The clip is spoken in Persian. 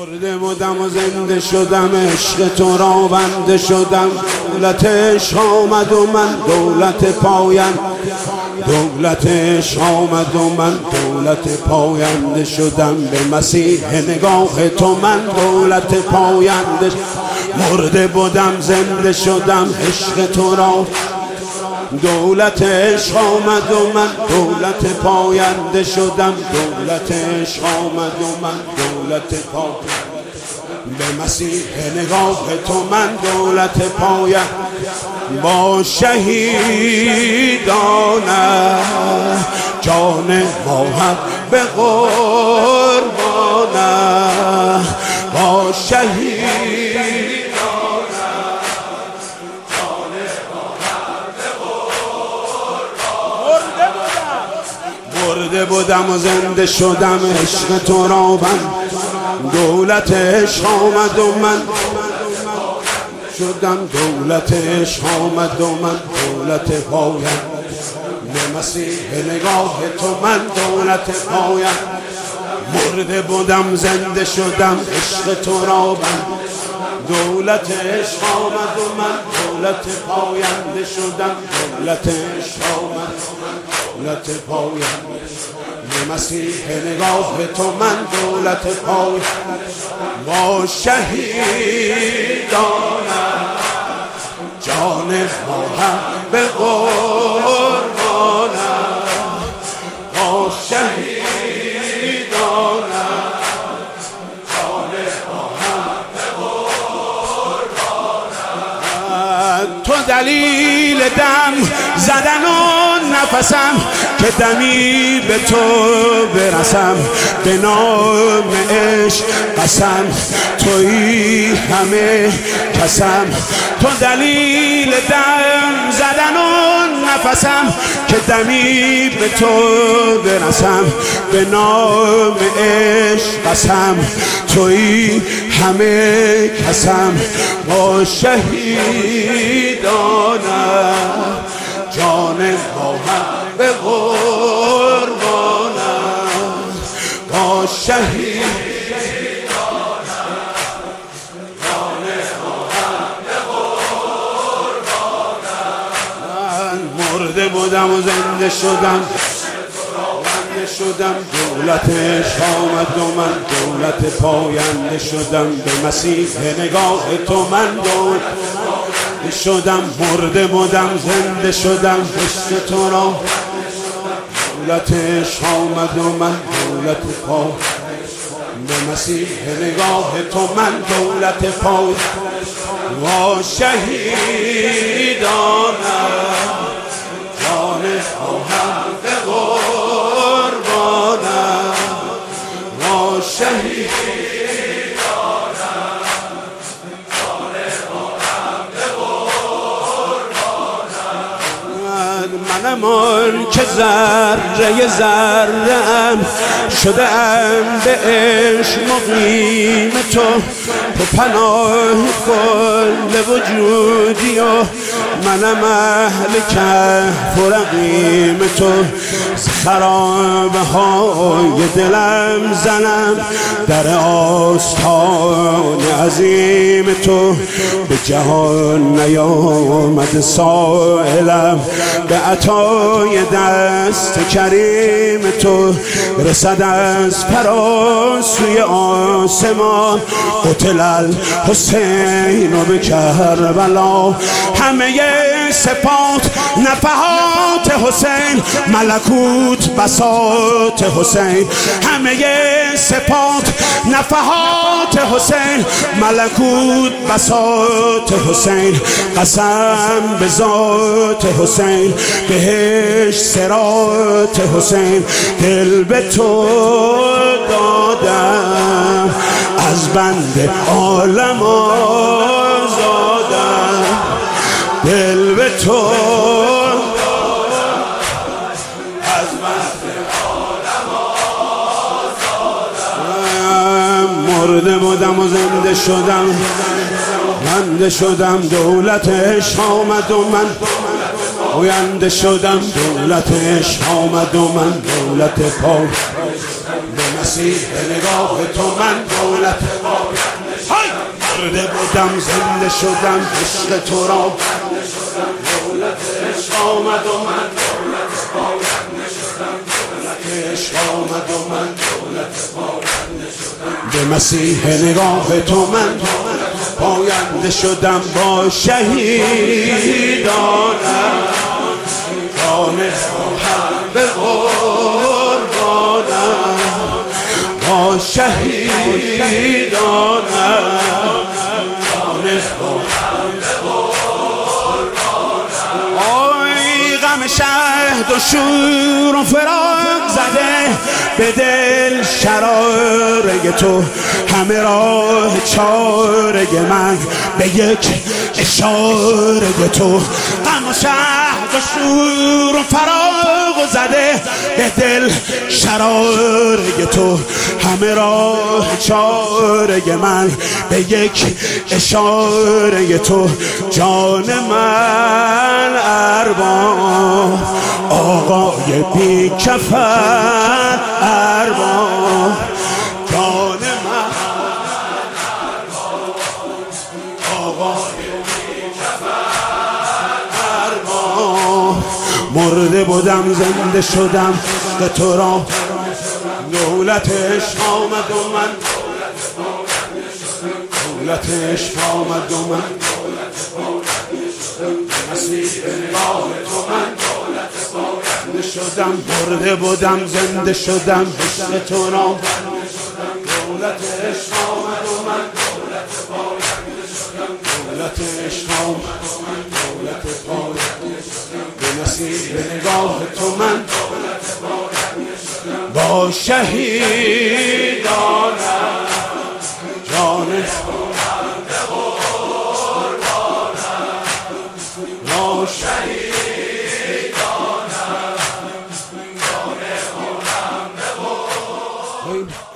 مرده بودم و زنده شدم، عشق تو را بنده شدم. دولت عشق آمد و من دولت پاینده، دولت عشق آمد و من دولت پاینده شدم. به مسیح نگاه تو من دولت پاینده. مرده بودم زنده شدم، عشق تو را دولت عشق آمد و من دولت پاینده شدم. دولت عشق آمد و من دولت پاینده. به مسیح نگاه تو من دولت پاینده. با شهیدانه جان ما هم به قربانه. با شهید مرده بودم و زنده شدم، عشق تو را بند. دولت عشق آمد و من شدم، دولت عشق آمد و من دولت پاینده. به مسیح نگاه تو من دولت پاینده. مرده بودم زنده شدم، عشق تو را بند. دولت عشق آمد و من دولت پاینده شدم. دولت عشق آمد دولت پاینده. به مسیح نگاه تو من دولت پاینده. با شهیدانه جان ما هم به قربانه. با شهیدانه جان ما هم به قربانه. تو دلیل دم زدن و نفسم که دمی به تو برسم. به نام عشق قسم تویی همه کسم. تو دلیل دم زدن و نفسم که دمی به تو برسم. به نام عشق قسم تویی همه کسم. با شهیدانه جان ما هم به قربانه. با شهیدانه جان ما هم به قربانه. من مرده بودم و زنده شدم، بنده شدم. دولت عشق آمد و من دولت پاینده شدم. به مسیح نگاه تو من دولت شدم. مرده بودم زنده شدم، عشق تو را دولت عشق آمد و من دولت پاینده. به مسیح نگاه تو من دولت پاینده. و شهیدانه جان ما هم به قربانه. و شهیدانه منم آن که ذره ذره‌ام شده‌ام به عشق مقیم تو. تو پناه کل وجودی و منم اهل کهف و رقیم تو. خرابه های دلم زنم در آستان عظیم تو. به جهان نیامد سائلم به عطای دست کریم تو. رسد از فراسوی آسمان قتل الحسین و به کربلا. همه صفات نفحات حسین، ملکوت بساط حسین. همه صفات نفحات حسین، ملکوت بساط حسین. قسم به ذات حسین، بهشت صراط حسین. دل به تو دادم، از بند عالم آزادم. دل به تو از بند عالم آزادم. مرده بودم و زنده شدم، بنده شدم. دولت عشق آمد و من پاینده شدم. دولت عشق آمد و من دولت پاینده. مسیح نگاه تو من دولت مرده بودم زنده شدم عشق تو را دولت عشق آمد و من دولت پاینده شدم دولت عشق آمد و من دولت پاینده شدم به مسیح نگاه تو من پاینده شدم با شهیدانم جان به قربانم با شهیدانم جان به غم شهد و شور و فراق زده به دل شراره تو همه راه چاره من به یک اشاره تو غم و شهد و شور و فراق زده به دل شراره تو همه راه چاره من به یک اشاره تو جان من ارباب آقای بی کفن ارباب جان من آقای بی کفن ارباب مرده بودم زنده شدم به تو را دولت عشق آمد و من دولت عشق آمد و من مسیح نگاه تو من دولت پاینده شدم مرده بودم زنده شدم عشق تو را دولت عشق آمد و من دولت پاینده شدم دولت عشق آمد و من دولت پاینده شدم به مسیح نگاه تو من دولت پاینده شدم با شهیدانم جان شهیدانم جان خودم به